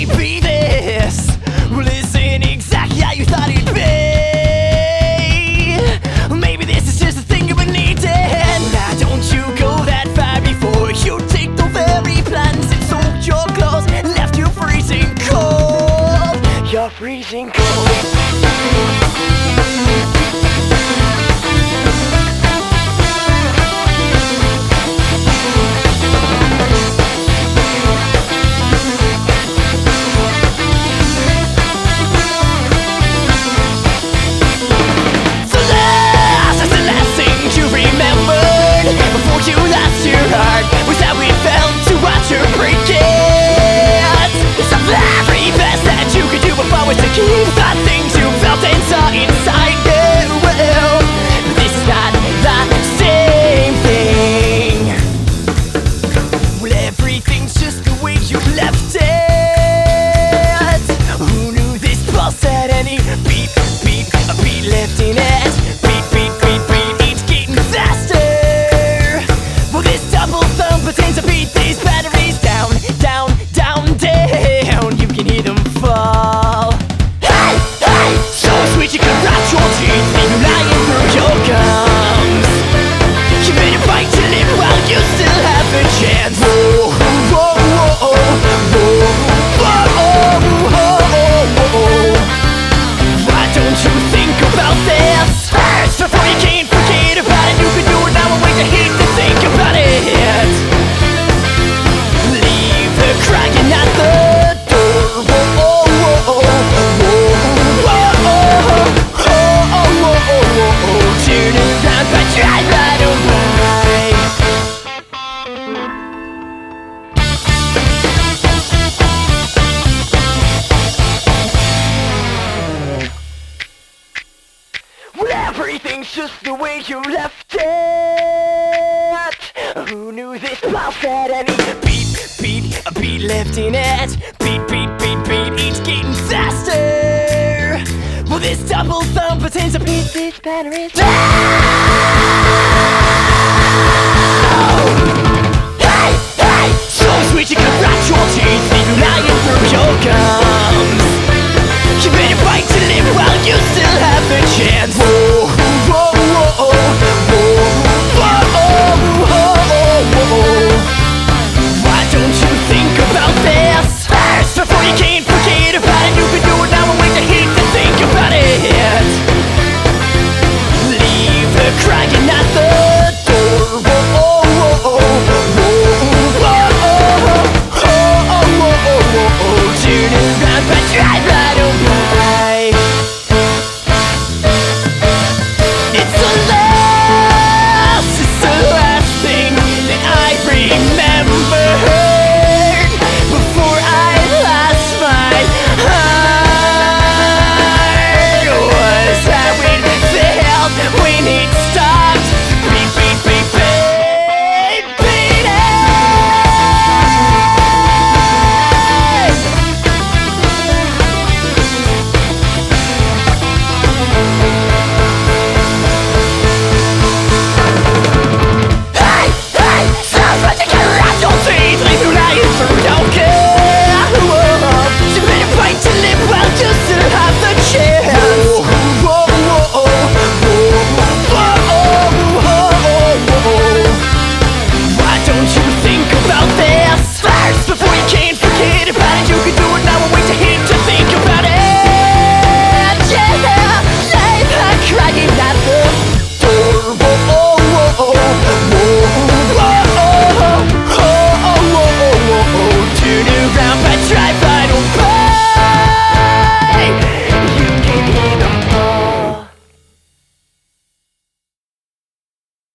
it be this? Well, this ain't exactly how you thought it'd be. Maybe this is just a thing you've been needing. Now don't you go that far before you take the very plans and soaked your clothes, left you freezing cold. You're freezing cold. You lost your heart, was how it felt to watch her break it. It's the very best that you could do before was to keep the things you felt inside you. Well, this is not the same thing. Well, everything's just the way you left it. Who knew this pulse had any beat, a beat left in it? Beat, it's getting faster. Pretends to beat these batteries down. You can hear them fall. Hey, so sweet you can rot your teeth, leave you lying through your gums. You better bite your lip while you still have a chance. Why don't you think about this first before you can't forget about it? You can do it now and wait to hate to think about it. Crying at the door. Turn around, but drive right away. Well, everything's just the way you left it. Who knew this pulse had any a beat left in it? Beat, it's getting faster. Well, this double thumb pretends to beat these batteries.